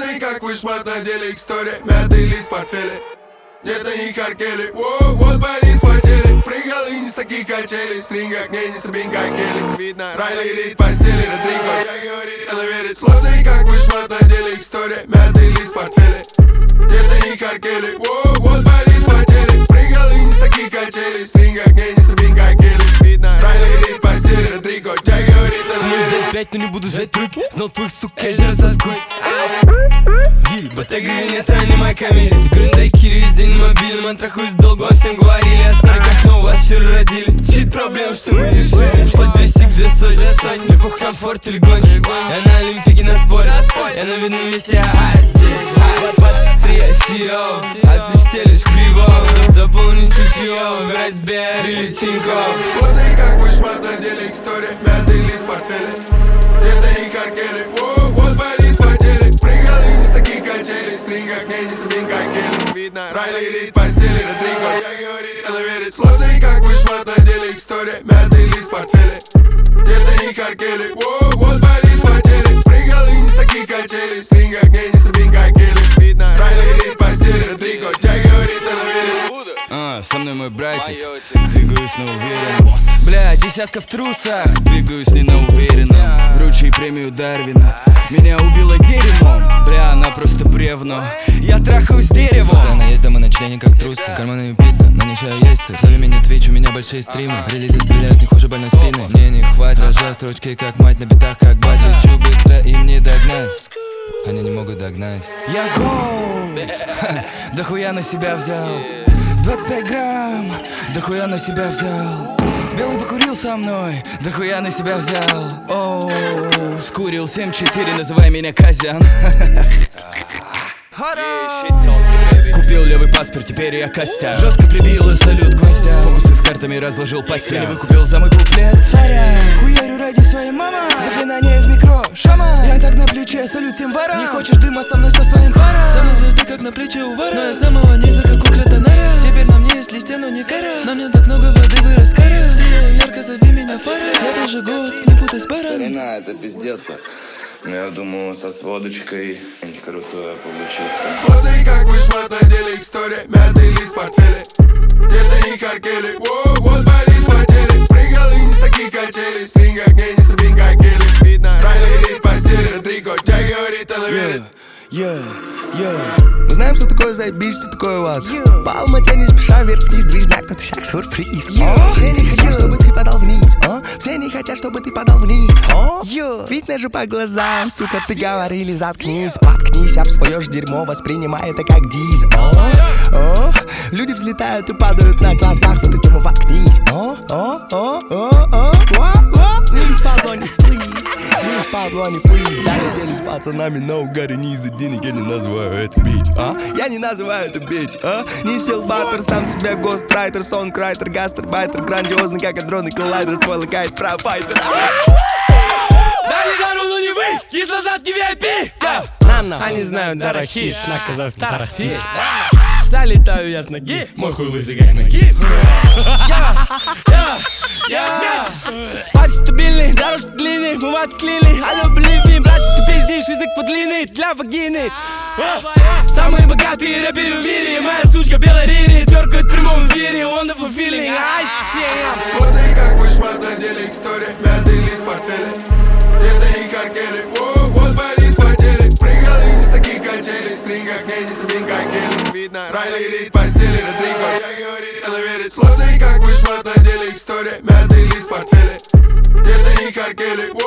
Сложный как вышмат, на деле история. Мятый лист в портфеле. Нет на них аркели. Воу, вот бои спотели. Прыгал и не с таких качелей. Стринга к ней не сабин как Келли. Видно, Райли рит постели. Родриго, я говорит, она верит. Сложный как вышмат, на деле история. Мятый лист в портфеле. Нет на них аркели. Воу, вот бои спотели. Прыгал и не с таких качелей. Стринга к ней не сабин как Келли. Видно, Райли рит постели. Родриго, я говорит, она верит. Ждать 5, но не буду жать руки. Знал твоих сук, я же разоскуй. Гири, Ботега, Венета, не моя камере. Гриндай, Кири, весь день мобильным. Антрахуюсь долго, вам всем говорили. Я старый как новый, вас вчера родили. Чит проблем, что мы решили. Ушло 200 к 200. Мне пух комфорт или гонки. Я на Олимпике на споре. Я на видном месте, а здесь 23, я CEO. А ты стелишь криво. Заполнить чутье, выбирай Сбер или Тинькофф. Сложный как вышмат, на деле история. Мятый лист в портфеле. Нет на них аркели. Воу, вот бои спотели. Прыгал и не с таких качелей. Стринга к ней не сабин как Келли. Видно, Райли рит постели. Родриго, я говорит, она верит. Сложный как вышмат, на деле история. Мятый лист в портфеле. Нет на них аркели. Воу, вот бои спотели. Прыгал и не с таких качелей. Стринга к ней не сабин как Келли. Видно, Райли рит постели. Родриго, я говорит, она верит. Со мной мой братик, двигаюсь на уверенном. Бля, десятка в трусах, двигаюсь не на уверенном. Вручи премию Дарвина, меня убило дерьмом. Бля, она просто бревно, я трахаюсь деревом. Постоянно есть дома на члене как трусы. Карманы пицца, на ничего есть цель. Зови меня Twitch, у меня большие стримы. Релизы стреляют не хуже больной спины. Мне не хватит, рожаю строчки как мать, на битах как батя. Чу быстро им не догнать, они не могут догнать. Я голд, да хуя на себя взял. 25 грамм, да хуя на себя взял. Белый покурил со мной, да хуя на себя взял. Оу, скурил 7-4, называй меня Казян. Купил левый паспорт, теперь я Костян. Жестко прибил и салют гвоздя. Фокусы с картами разложил по сену. Выкупил за мой куплет царя. Хуярю ради своей мамы. Заклинание в микро, шама. Я так на плече, салют всем ворам. Не хочешь дыма со мной со своим паром? Со мной звезды как на плече у вора. Но я самого низа как у Кратонара. Теперь на мне есть листья, но не кора. На мне так много воды, вырос кара. Сияю ярко, зови меня фара. Я тоже год, не путай с паром. Старина, это пиздец. Я думаю, со сводочкой крутое получится. Сложный как вышмат, на деле история. Мятый лист в портфеле. Нет на них аркели. Воу, вот бои спотели. Прыгал и не с таких качелей. Стринга к ней не сабин как Келли. Видно, Райли рит постели. Родриго, я говорит, она верит. Мы знаем, что такое заебись, что такое лад. По Алмате не спеша вверх-вниз, движняк, это шаг сюрприз. Все не хотят, чтобы ты подал вниз. Все не хотят, чтобы ты подал вниз. Видно же по глазам, сука, ты говорили, заткнись. Споткнись об свое ж дерьмо, воспринимай это как диз. Люди взлетают и падают на глазах, вот этому воткнись. Не в подлоне, please. Не в подлоне, please. Я недели с пацанами на угаре, не из-за денег, я не называю это бич, Я не называю это бич, Не силбатер, сам себе гострайтер, сонкрайтер, гастарбайтер, грандиозный, как адронный коллайдер, твой лакает профайтер. Дали жару, но не вы, кислозадки VIP. Они знают дорохи на казахском тарахте. Залетаю я с ноги, мой хуй лысый как ноги. Папе стабильный, дорожка длинный, мы вас склеили. Алло, believe братик, ты пиздишь, язык подлинный для вагины. Самые богатые рэперы в мире, моя сучка белая рири, тверкает в прямом эфире, wonderful feeling, Сложный как вышмат, на деле история. Мятый лист в портфеле. Нет на них аркели. Воу, вот бои спотели. Прыгал и не с таких качелей. Стринга к ней не сабин как Келли. Видно, Райли рит постели. Родриго, я говорит, она верит. Сложный как вышмат, на деле история. Мятый лист в портфеле. Нет на них аркели.